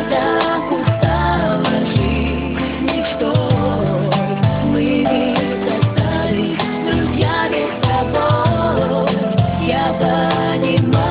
так устала жить мечтой. Мы ведь остались друзьями с тобой. Я понимаю.